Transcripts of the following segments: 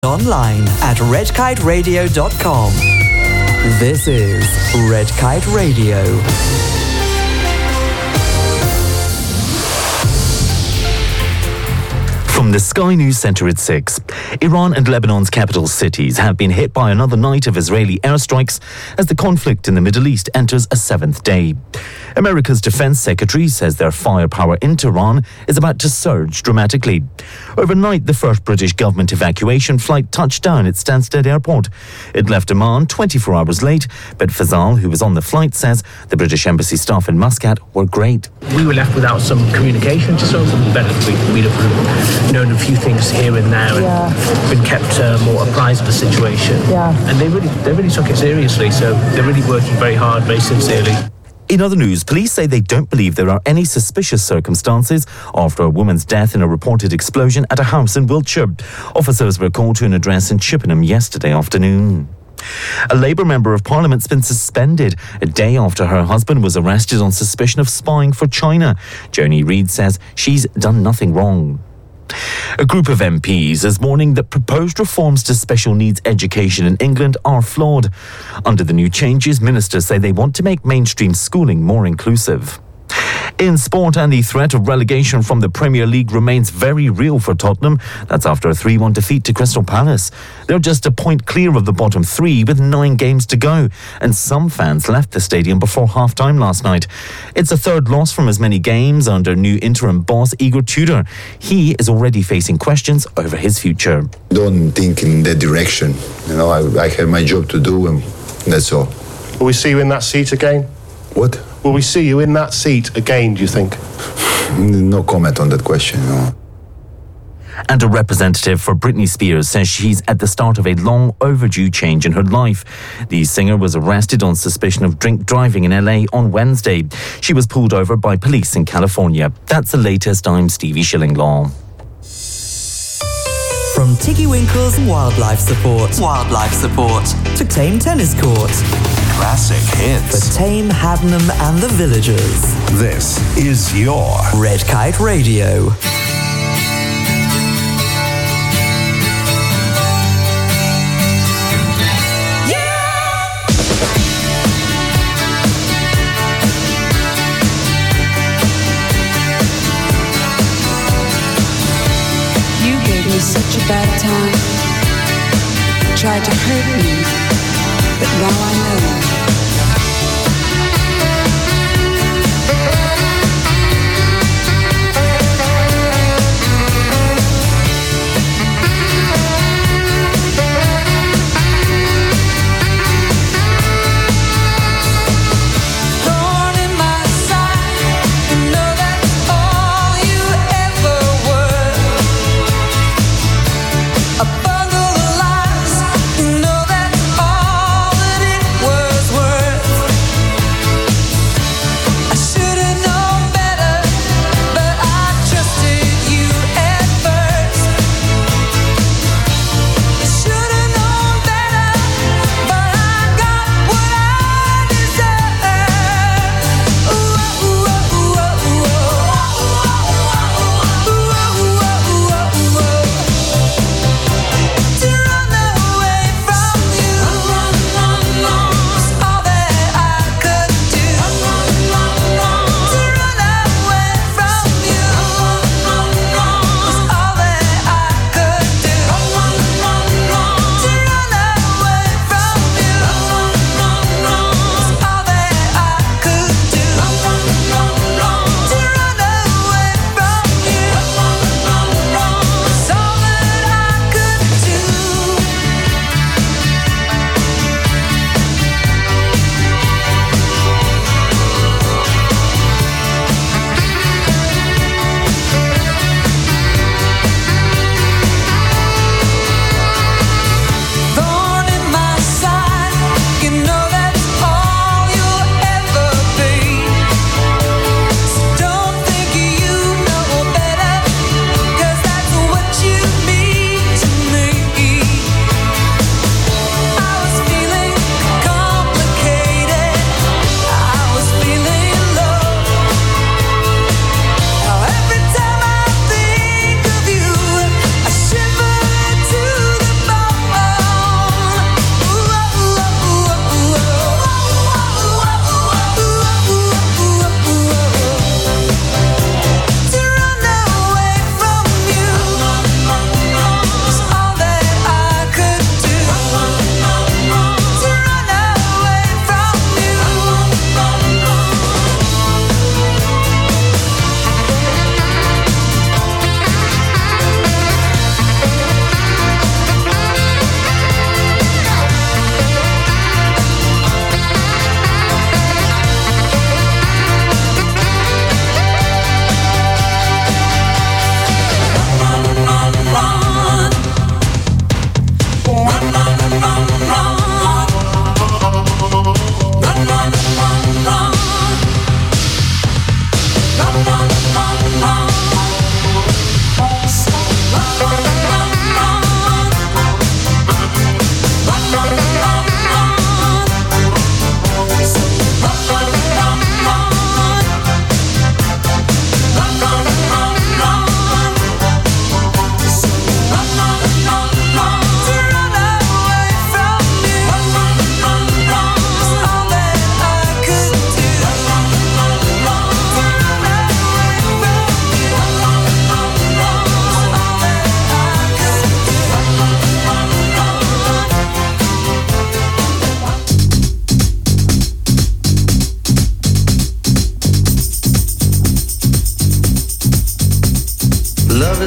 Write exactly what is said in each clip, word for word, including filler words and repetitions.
Online at red kite radio dot com. This is Red Kite Radio. From the Sky News Centre at six, Iran and Lebanon's capital cities have been hit by another night of Israeli airstrikes as the conflict in the Middle East enters a seventh day. America's defense secretary says their firepower in Tehran is about to surge dramatically. Overnight, the first British government evacuation flight touched down at Stansted Airport. It left Amman twenty-four hours late, but Fazal, who was on the flight, says the British embassy staff in Muscat were great. We were left without some communication, just so better if we'd have known a few things here and there and yeah. been kept uh, more apprised of the situation. Yeah. And they really, they really took it seriously, so they're really working very hard, very sincerely. In other news, police say they don't believe there are any suspicious circumstances after a woman's death in a reported explosion at a house in Wiltshire. Officers were called to an address in Chippenham yesterday afternoon. A Labour member of Parliament's been suspended a day after her husband was arrested on suspicion of spying for China. Joni Reid says she's done nothing wrong. A group of M Ps is warning that proposed reforms to special needs education in England are flawed. Under the new changes, ministers say they want to make mainstream schooling more inclusive. In sport, and the threat of relegation from the Premier League remains very real for Tottenham. That's after a three one defeat to Crystal Palace. They're just a point clear of the bottom three with nine games to go, and some fans left the stadium before half-time last night. It's a third loss from as many games under new interim boss Igor Tudor. He is already facing questions over his future. Don't think in that direction. You know, I, I have my job to do, and that's all. Will we see you in that seat again? What? Will we see you in that seat again, do you think? No comment on that question, no. And a representative for Britney Spears says she's at the start of a long overdue change in her life. The singer was arrested on suspicion of drink driving in L A on Wednesday. She was pulled over by police in California. That's the latest. I'm Stevie Shillinglaw. From Tiggy Winkles Wildlife Support. Wildlife Support. To Tame Tennis Court. Classic hits. For Tame, Haddenham and the Villagers. This is your Red Kite Radio. Such a bad time. Tried to hurt me, but now I know. A bundle of lies, you know that's all that it was.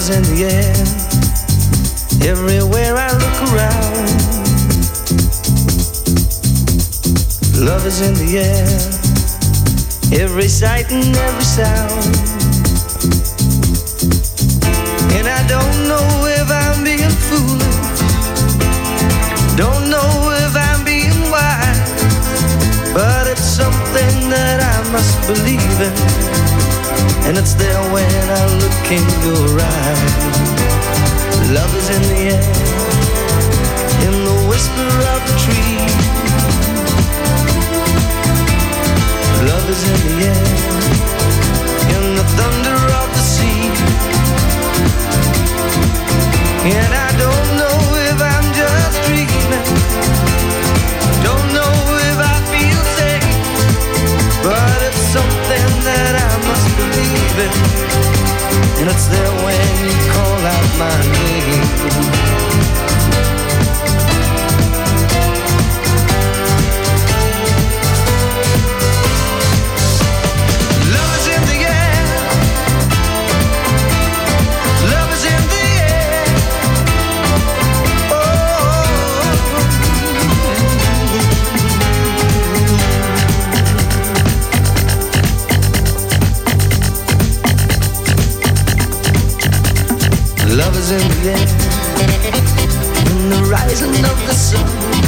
is in the air. Everywhere I look around, love is in the air. Every sight and every sound. And I don't know if I'm being foolish, don't know if I'm being wise, but it's something that I must believe in, and it's there when I look in your eyes. Love is in the air, in the whisper of the tree. Love is in the air, in the thunder of the sea. And I don't know if I'm just dreaming, don't know if I feel safe, but it's something that I must believe in, and it's there when you call out my name. Love is in the air, love is in the air. Oh, love is in the air, in the rising of the sun.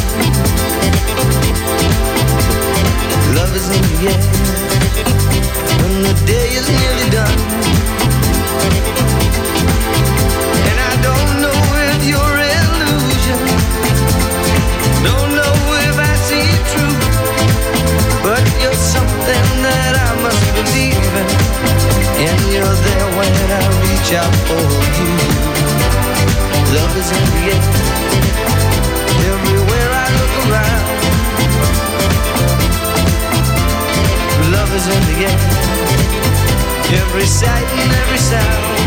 Love is in the air, when the day is nearly done. And I don't know if you're illusion, don't know if I see it true, but you're something that I must believe in, and you're there when I reach out for you. Love is in the air, everywhere I look around. Love is in the air, every sight and every sound.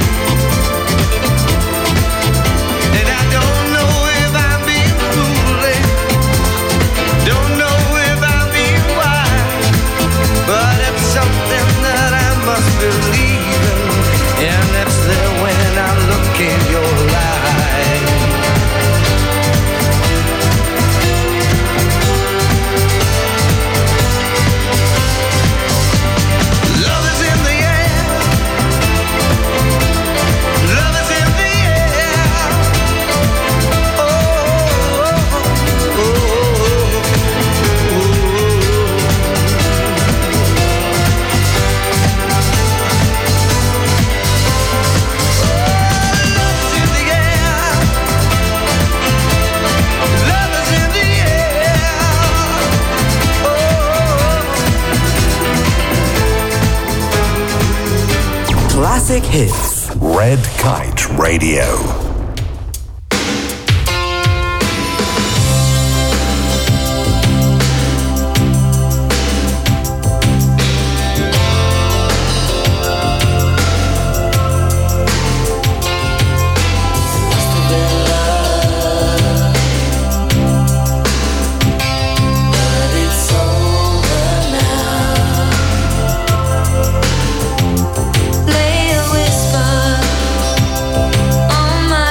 And I don't know if I'm being foolish, don't know if I'm being wise, but it's something that I must believe in, and it's there when I look in your eyes. Love is in the air, love is in the air. Oh, oh, oh, Classic hits. Red Kite Radio. Lay a whisper on my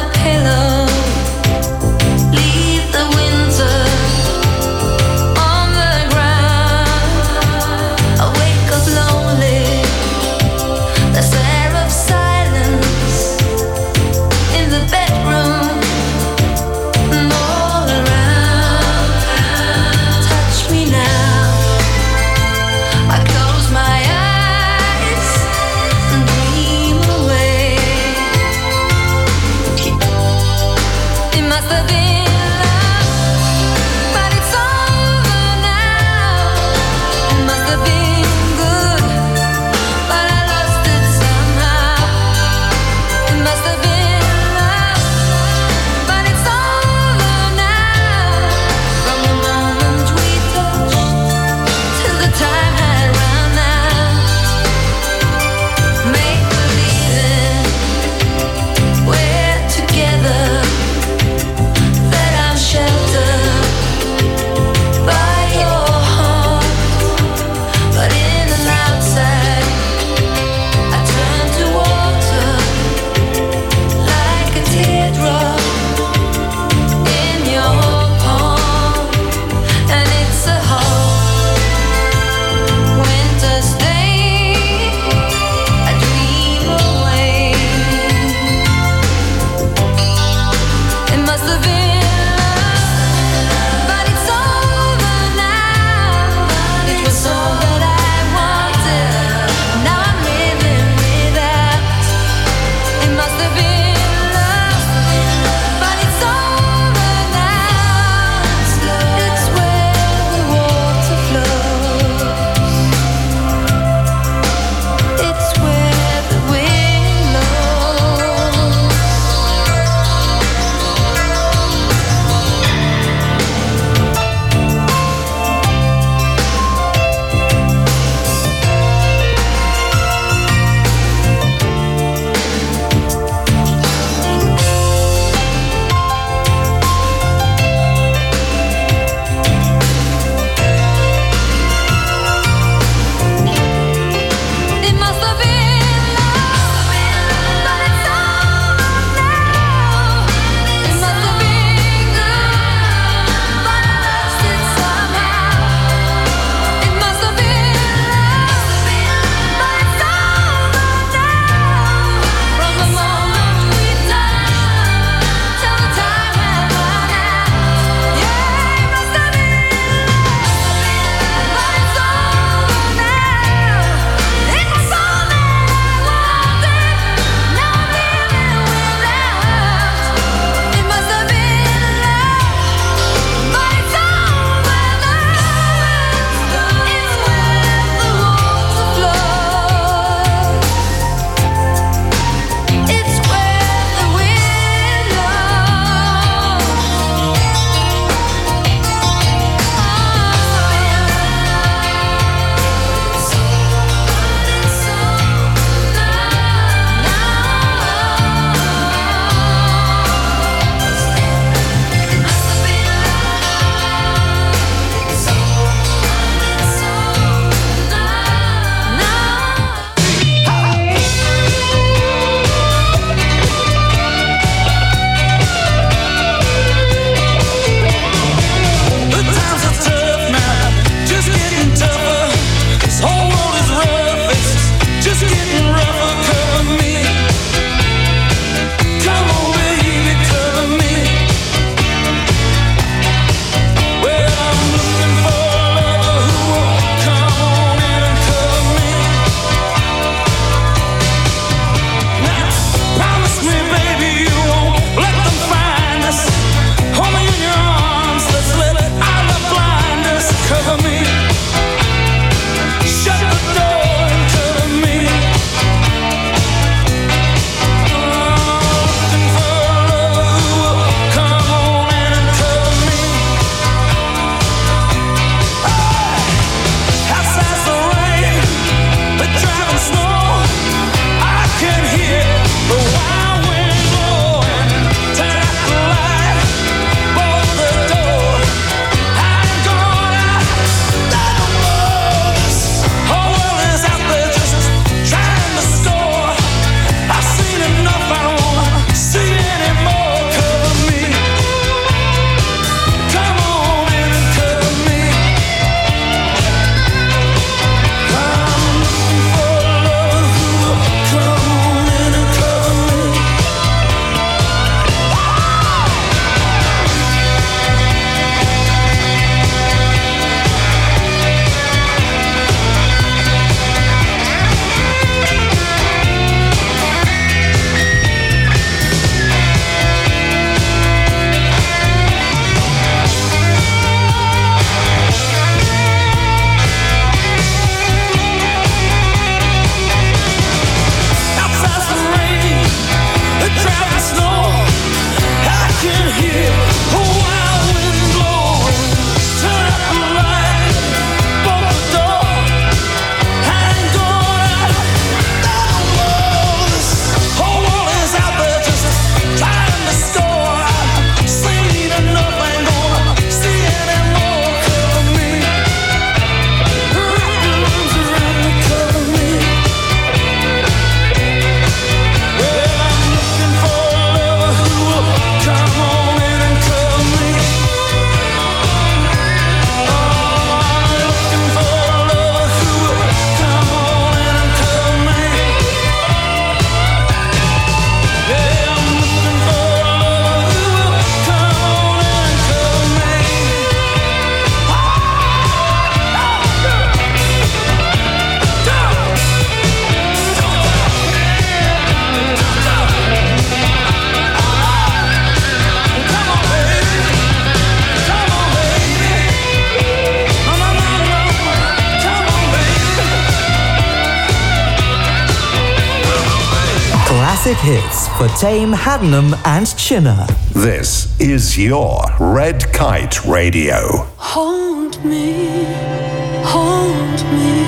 classic hits for Tame, Haddenham and Chinner. This is your Red Kite Radio. Hold me, hold me.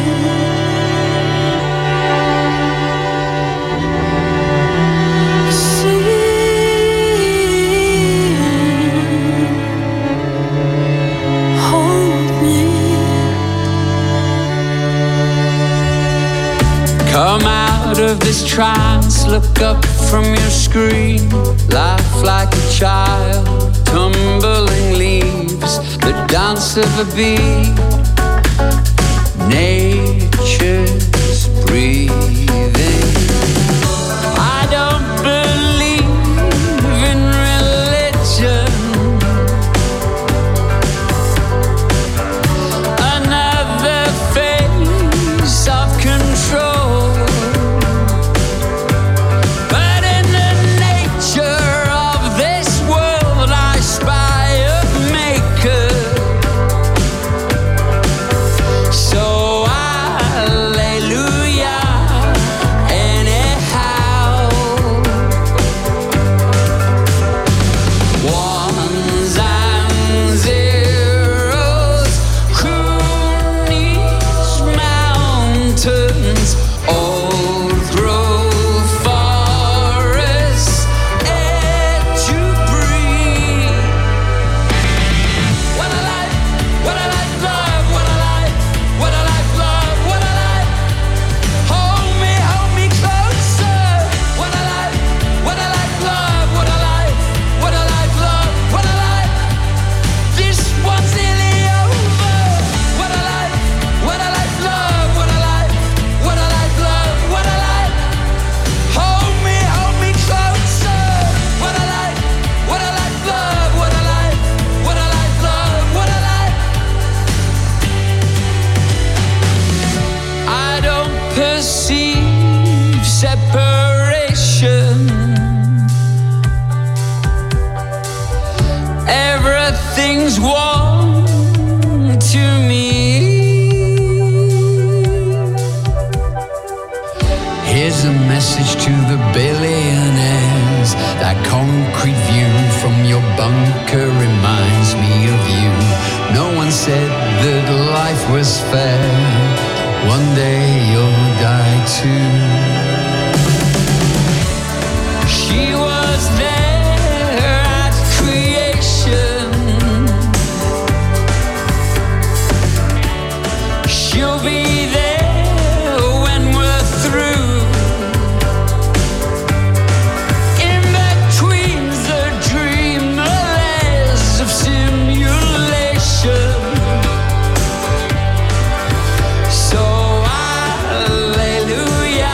Come out of this trance, look up from your screen, laugh like a child, tumbling leaves, the dance of a bee, nature's breathing. I don't believe in religion, another phase of control. Everything's one to me. Here's a message to the billionaires. That concrete view from your bunker reminds me of you. No one said that life was fair. One day you'll die too. She was there at creation. She'll be there when we're through. In between the dreamers of simulation. So hallelujah.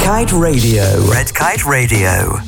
Kite Radio. Red Kite Radio.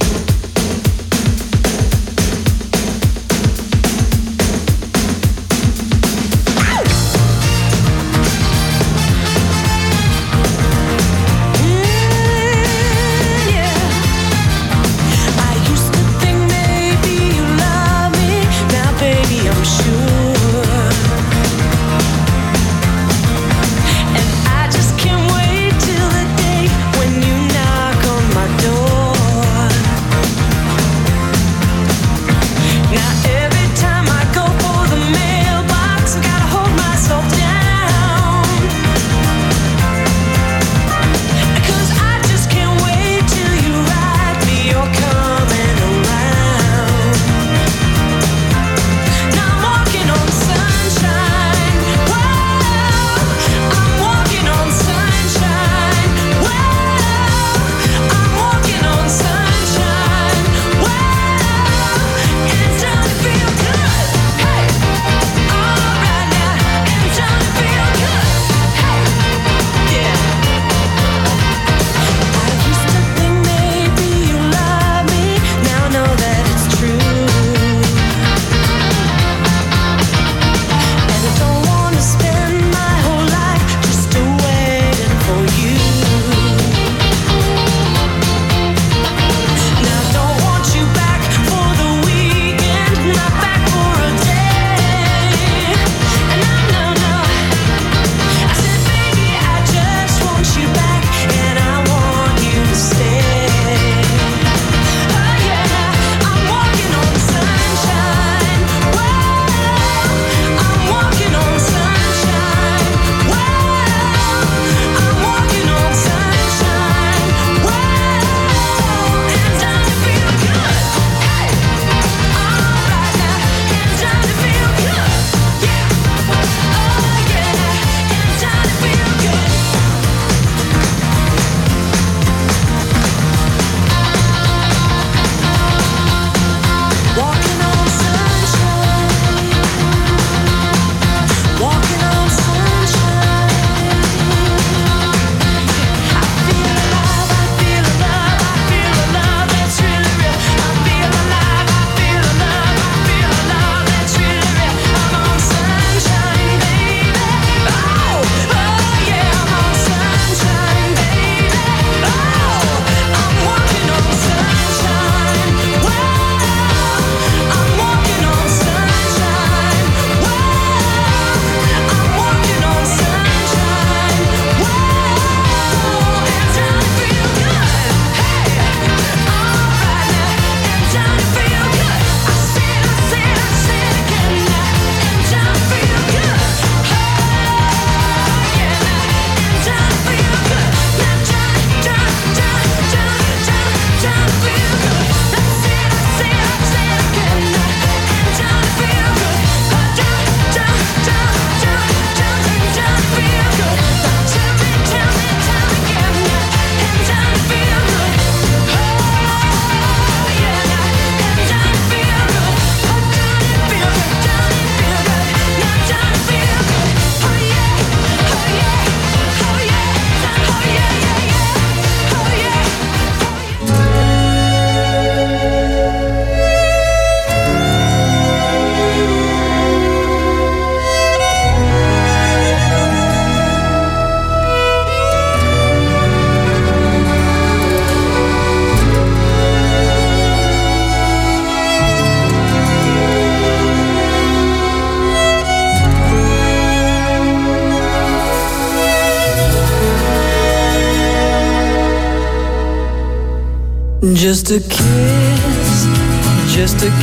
Just a kiss, just a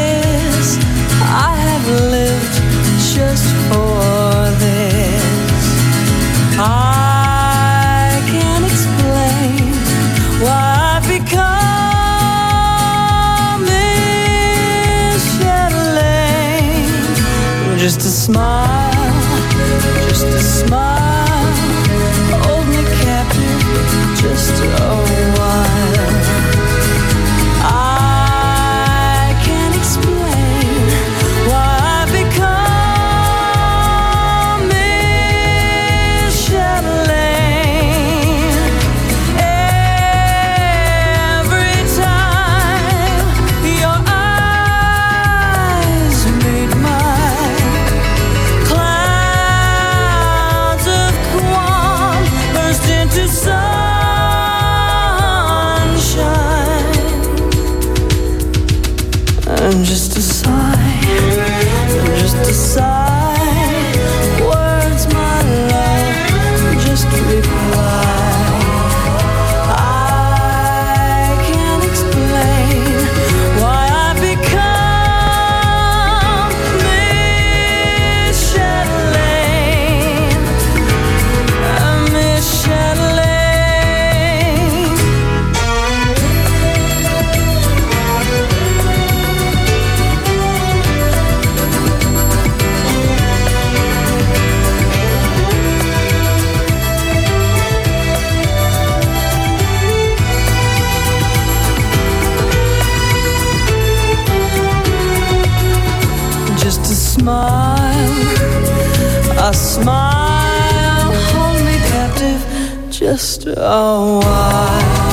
kiss. I have lived just for this. I can't explain why I've become Miss Chatelaine. Just a smile, just a smile. Hold me captive just a while. I can't explain why I've become Miss Chatelaine. just a while.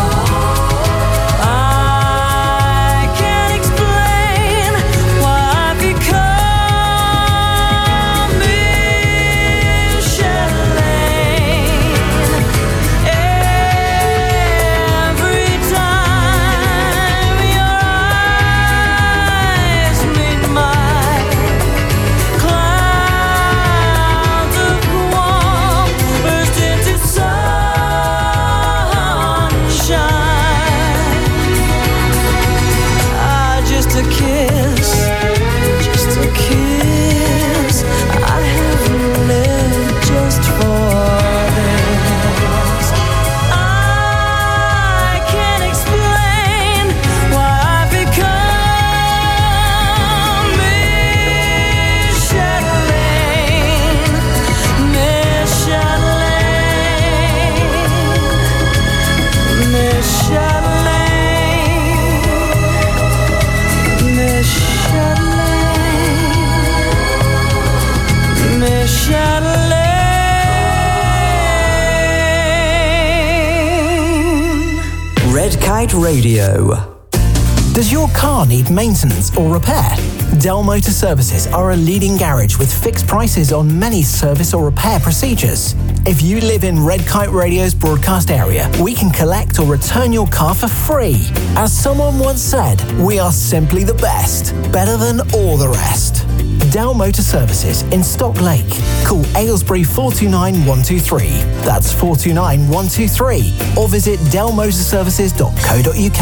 Red Kite Radio. Does your car need maintenance or repair? Dell Motor Services are a leading garage with fixed prices on many service or repair procedures. If you live in Red Kite Radio's broadcast area, we can collect or return your car for free. As someone once said, we are simply the best, better than all the rest. Dell Motor Services in Stock Lake. Call Aylesbury four two nine, one two three. That's four two nine, one two three. Or visit dell motor services dot co dot uk.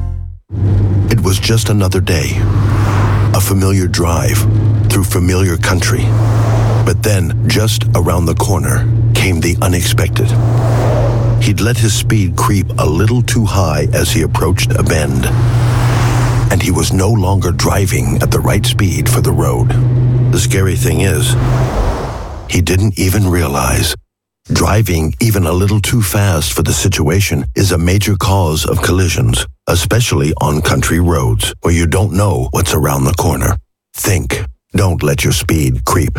It was just another day. A familiar drive through familiar country. But then, just around the corner, came the unexpected. He'd let his speed creep a little too high as he approached a bend. And he was no longer driving at the right speed for the road. The scary thing is, he didn't even realize driving even a little too fast for the situation is a major cause of collisions, especially on country roads where you don't know what's around the corner. Think. Don't let your speed creep.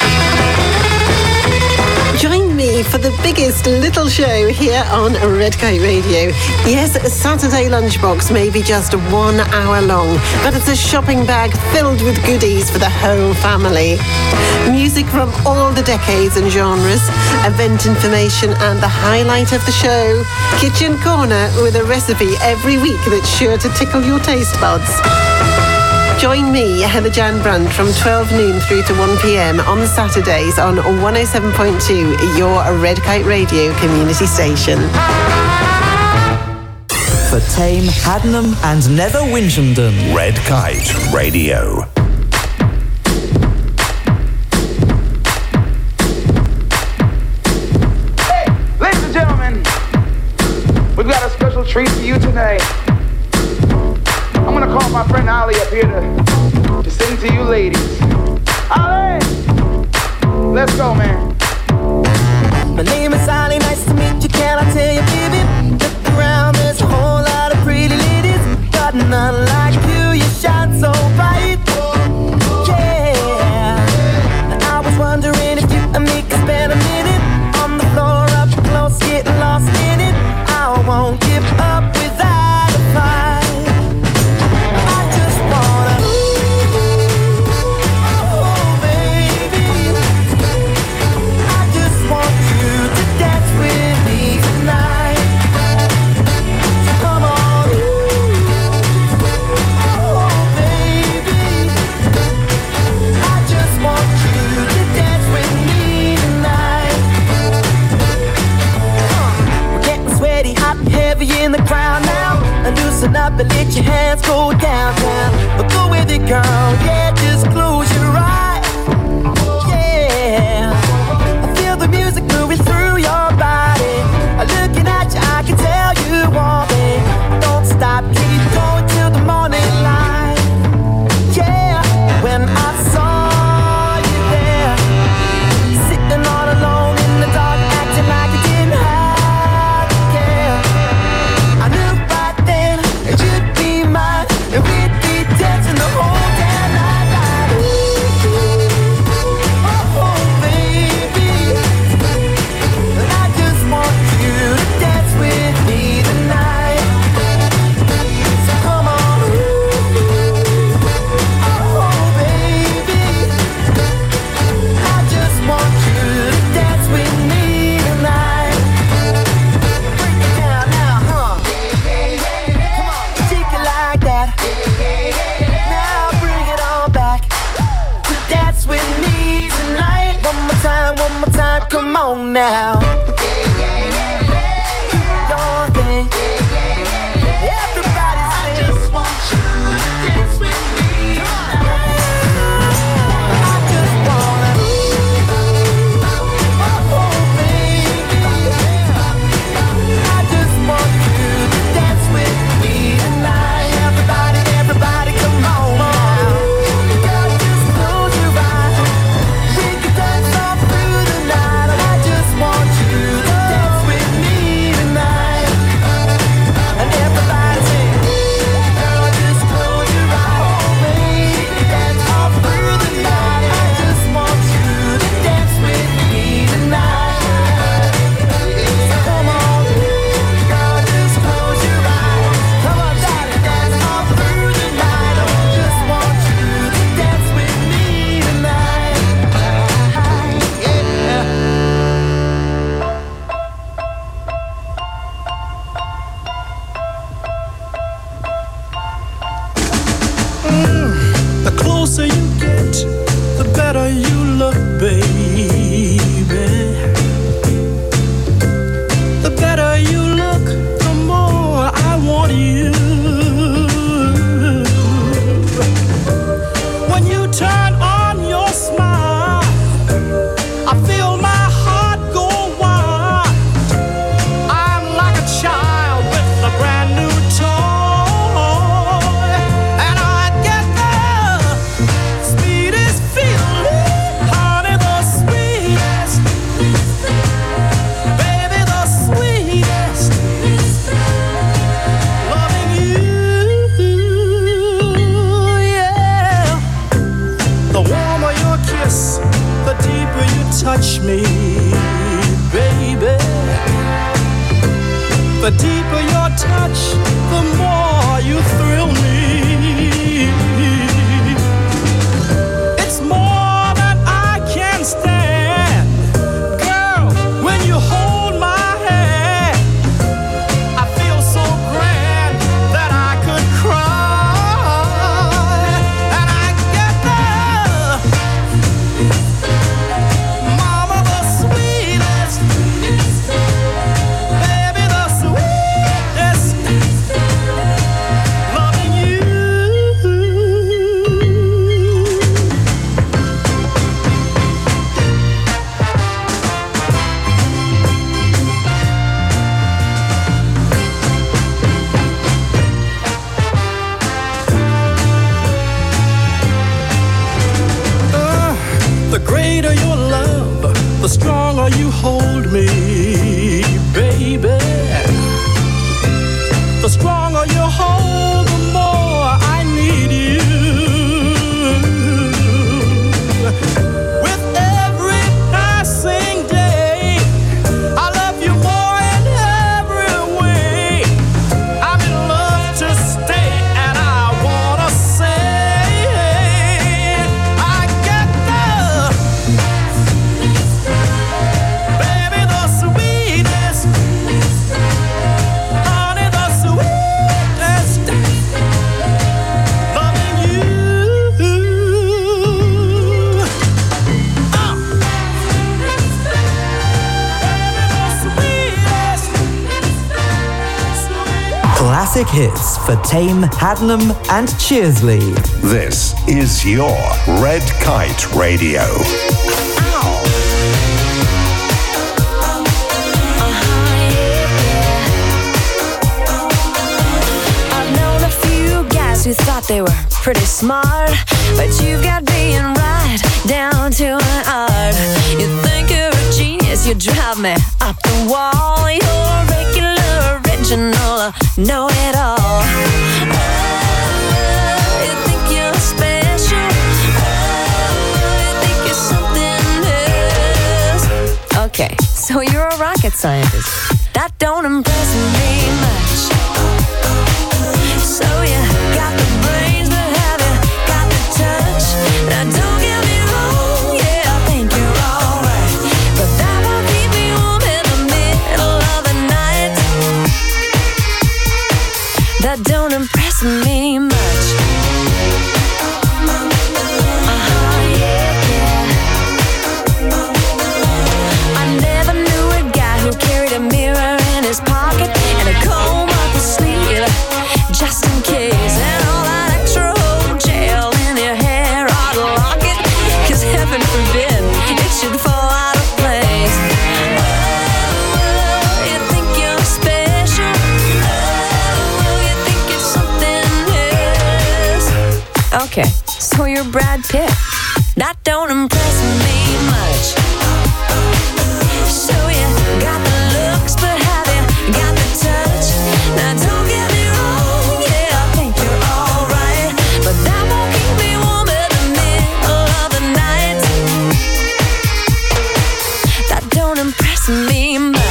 Join me for the biggest little show here on Red Kite Radio. Yes, Saturday Lunchbox may be just one hour long, but it's a shopping bag filled with goodies for the whole family. Music from all the decades and genres, event information and the highlight of the show. Kitchen Corner with a recipe every week that's sure to tickle your taste buds. Join me, Heather Jan Brandt, from twelve noon through to one p.m. on Saturdays on one oh seven point two, your Red Kite Radio community station. For Tame, Haddenham and Nether Winchendon. Red Kite Radio. Hey, ladies and gentlemen, we've got a special treat for you tonight. I'm gonna call my friend Ali up here to, to sing to you ladies. Ali! Let's go, man. My name is Ali, nice to meet you, can I tell you, baby? Look around, there's a whole lot of pretty ladies, but none like you, you shine so bright. Yeah, I was wondering if you and me could spend a minute on the floor up close, getting lost in it. I won't give up without a fight. In the crowd now, and loosen up and let your hands go down, down. But go with it, girl, yeah, just close your eyes. Yeah, I feel the music moving through your body. Looking at you, I can tell you want me. Don't stop, keep going till the morning light. Yeah, when I saw you there, sitting all alone in the dark, acting like you didn't have. You'd be mine, and we'd be dancing the whole damn night. now. Your thing. Everybody I just want you to dance with me. I just wanna oh baby, I just want you to dance with me tonight. Everybody, everybody, come on now. Girl, just close your eyes. We can dance all through the night. I just want you to dance with me tonight. And everybody say, girl, just close your eyes. We can dance all through the night. I just want you to dance with me tonight. So come on, girl, just close your eyes. Come on, darling, dance all through the night. I just want you to dance with me tonight. Yeah. The closer you get, the better you look, baby. The better you look, the more I want you. When you turn on your smile, I feel my heart go wild. I'm like a child with a brand new toy, and I get the sweetest feeling, honey, the sweetest, baby, the sweetest, loving you, yeah. The warmer your kiss, the deeper you touch me, baby. The deeper your touch, the more you thrill me. It's more than I can stand. Girl, when you hold my hand, I feel so grand that I could cry. And I get the mama, the sweetest, baby, the sweetest, loving you. Uh, the greater your love, the stronger you hold me, baby. The stronger you hold, the more I need you. With every passing day, I love you more in every way. I'm in love to stay, and I wanna say, I get the baby, the sweetest, honey, the sweetest, loving you. Uh. Baby, the sweetest, Classic hits for Tame, Hadnam, and Cheersley. This is your Red Kite Radio. I've known a few guys who thought they were pretty smart, but you've got being right down to an art. You think you're a genius, you drive me up the wall. You're regular, original, know it all. Oh, you think you're special. Oh, you think you're something else. Okay, so you're a rocket scientist. That don't impress me much. So you got the brains, but have you got the touch? Now don't get me wrong, yeah, I think you're alright, but that won't keep me warm in the middle of the night. That don't impress me much. Uh-huh, yeah, yeah. I never knew his pocket and a comb up his sleeve, just in case. And all that extra old gel in your hair ought to lock it, 'cause heaven forbid it should fall out of place. Oh, you think you're special? Oh, you think it's something else? Okay, so you're Brad Pitt. That don't impress me much. So you got the looks, but have you got the touch? Now don't get me wrong, yeah, I think you're alright, but that won't keep me warm in the middle of the night. That don't impress me much.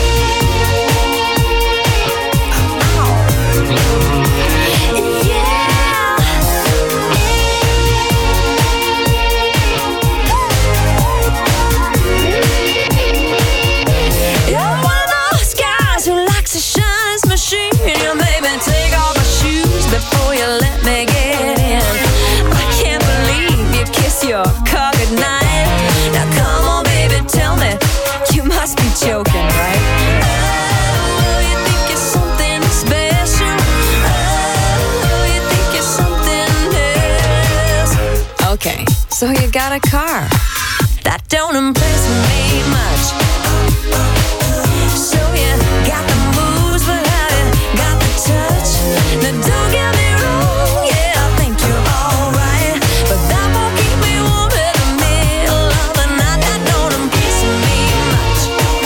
Before you let me get in, I can't believe you kiss your car goodnight. Now come on, baby, tell me, you must be joking, right? Oh, you think you're something special? Oh, you think you're something else? Okay, so you got a car. That don't impress me much. So you got the moves, but have you got the touch? Now don't get me wrong, yeah, I think you're alright, but that won't keep me warm in the middle of the night. That don't impress me much.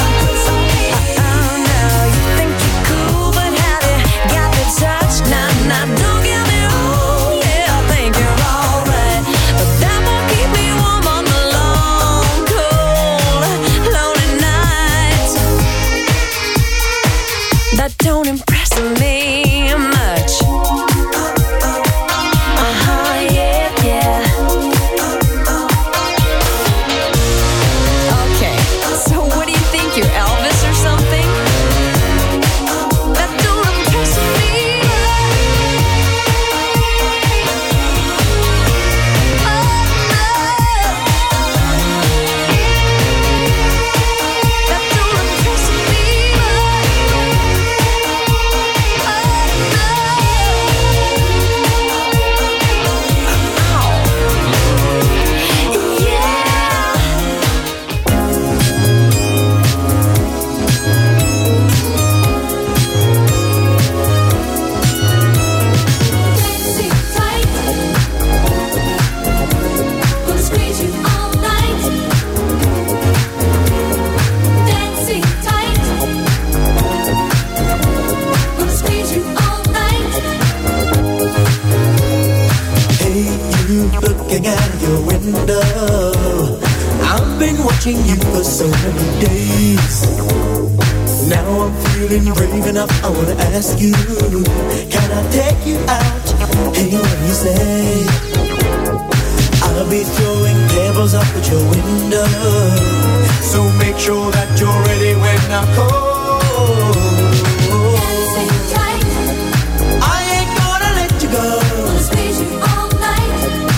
Oh no, you think you're cool, but have you got the touch? Now, now don't get me wrong, yeah, I think you're alright, but that won't keep me warm on the long, cold, lonely nights. That don't impress me much. Uh-huh, yeah, yeah. Okay, so what do you think, you're Elvis or something? That don't impress me. Oh, no. That don't impress me. Looking out your window, I've been watching you for so many days. Now I'm feeling brave enough, I wanna ask you, can I take you out? Hey, what do you say? I'll be throwing pebbles up at your window, so make sure that you're ready when I call. I ain't gonna let you go. Gonna squeeze you all night.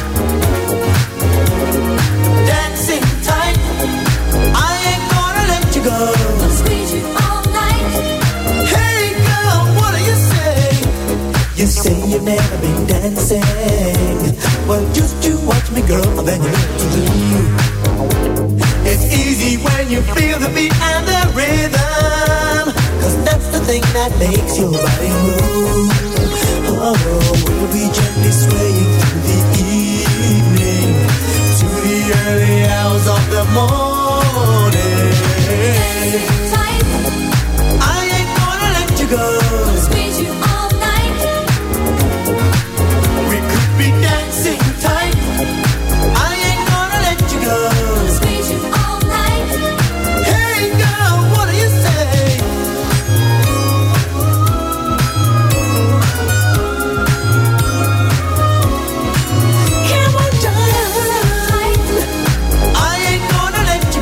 Dancing tight. I ain't gonna let you go. Gonna squeeze you all night. Hey girl, what do you say? You say you've never been dancing. Well, just you watch me, girl, and then you know what to do. It's easy when you feel the beat and the rhythm, 'cause that's the thing that makes your body move. Oh, we'll be gently swaying through the evening to the early hours of the morning. I ain't gonna let you go. Gonna squeeze you all night. We could be dancing tight. I ain't gonna let you go. Gonna squeeze you all night. Hey girl, what do you say? Come on, darling. I ain't gonna let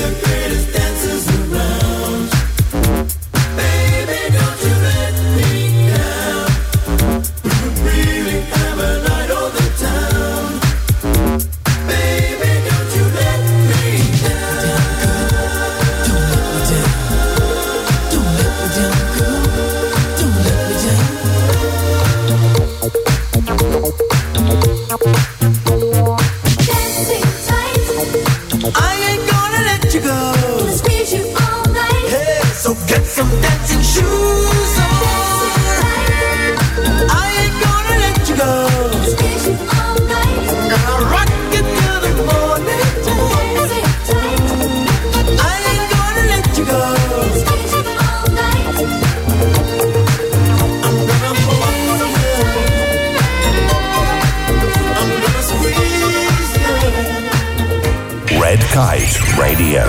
Red Kite Radio.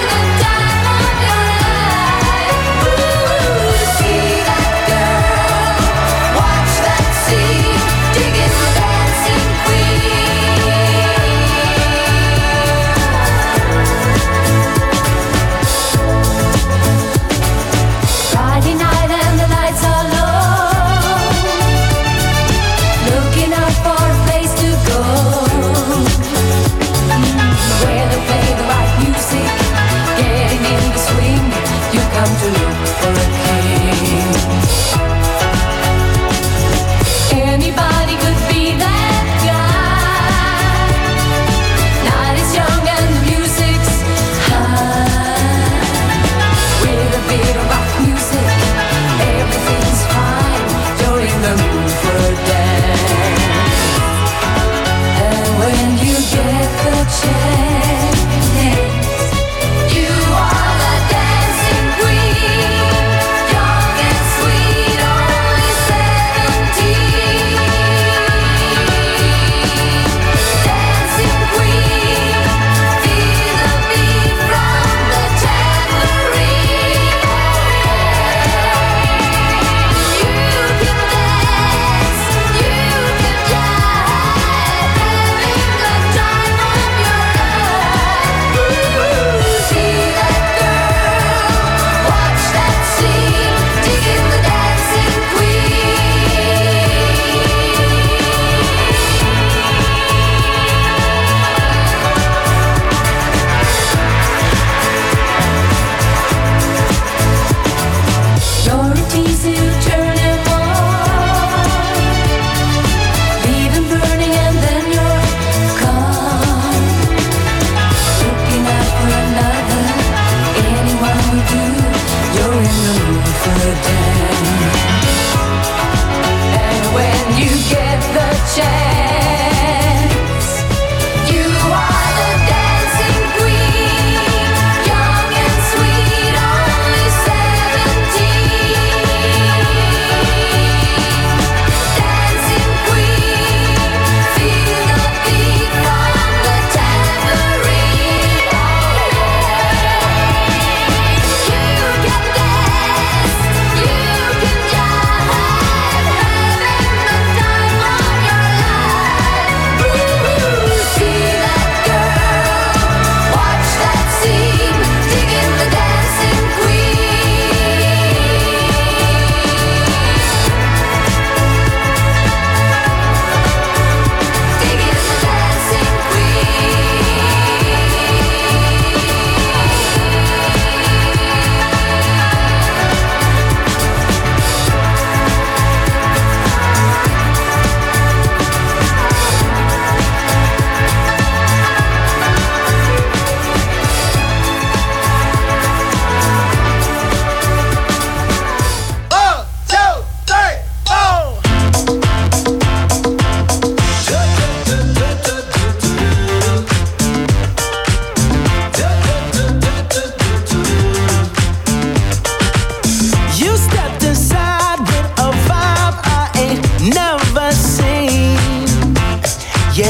See that girl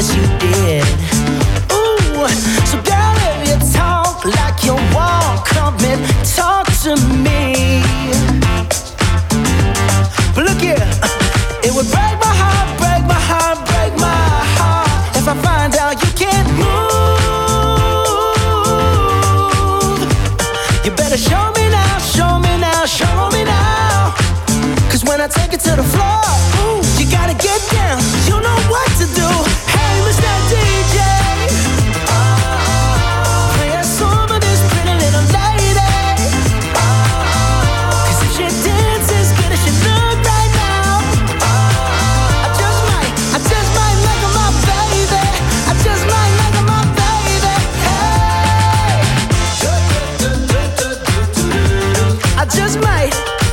yes you did. Ooh, so girl, if you talk like you walk, come and talk to me. But look here, it would break my heart, break my heart, break my heart if I find out you can't move. You better show me now, show me now, show me now. Cause when I take it to the floor, ooh, you gotta get down, you know what to do. Hey, Mister D J, play a song for this pretty little lady. Cause if she dances good as she look right now, I just might, I just might make her my baby. I just might make her my baby. Hey, I just might.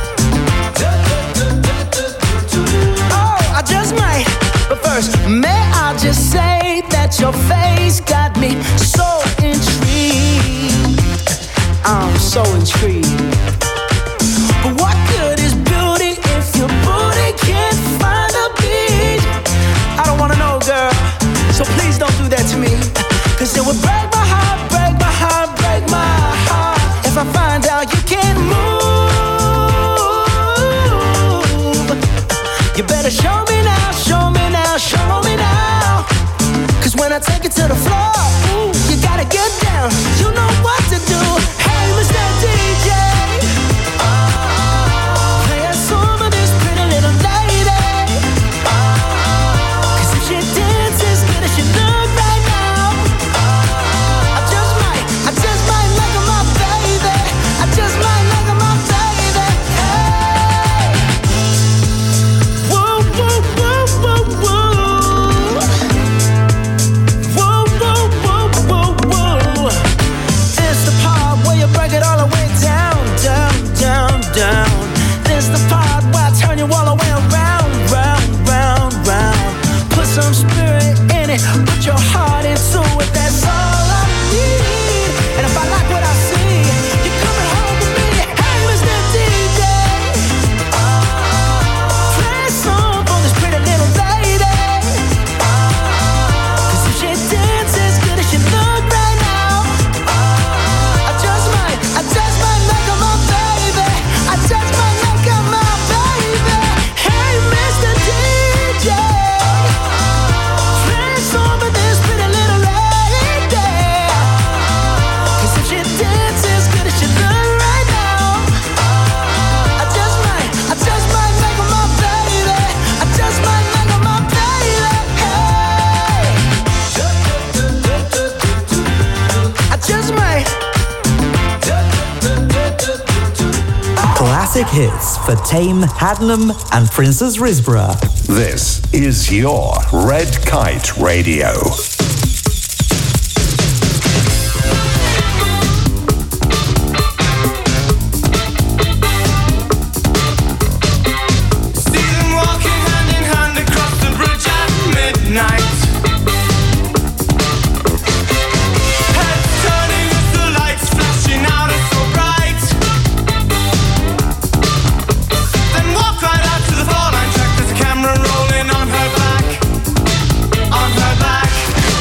Oh, I just might. But first, may I just say that your face got me so intrigued. I'm so intrigued. But what good is beauty if your booty can't find a beat? I don't wanna know, girl, so please don't do that to me. Cause it would break my heart, break my heart, break my heart if I find out you can't move. You better show me now, show me now, show me now. Cause when I take it to the floor, ooh, you gotta get down, you know what to do. Hey, Mister D J, play a song for this pretty little lady. Cause if she dances good as she look right now, I just might, I just might make her my baby. I just might make her my baby. Hey, whoa, whoa, whoa, whoa, whoa. Whoa, whoa, whoa, whoa, whoa. This the part where you break it all the way down, down, down, down. This the part where I turn you all the way around, round, round, round. Put some spirit in it, put your heart into it. That's all I need. And if I like what I see, you're coming home with me. Hey, Mister D J, play a song for this pretty little lady. Cause if she dances good as she look right now, I just might, I just might make her my baby. I just might make her my baby. Hey, Mister D J, play a song for this pretty little lady. Cause if she dances good as she look right now, I just might, I just might make her my baby. I just might make her my baby. Hey, I just might. Classic hits for Tame Hadnam and Princess Risborough. This is your Red Kite Radio. See them walking hand in hand across the bridge at midnight. Heads turning as the lights flashing out are so bright. Then walk right out to the four-line track. There's a camera rolling on her back, on her back.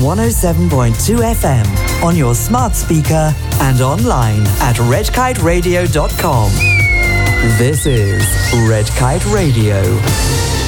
one oh seven point two F M on your smart speaker and online at red kite radio dot com. This is Red Kite Radio.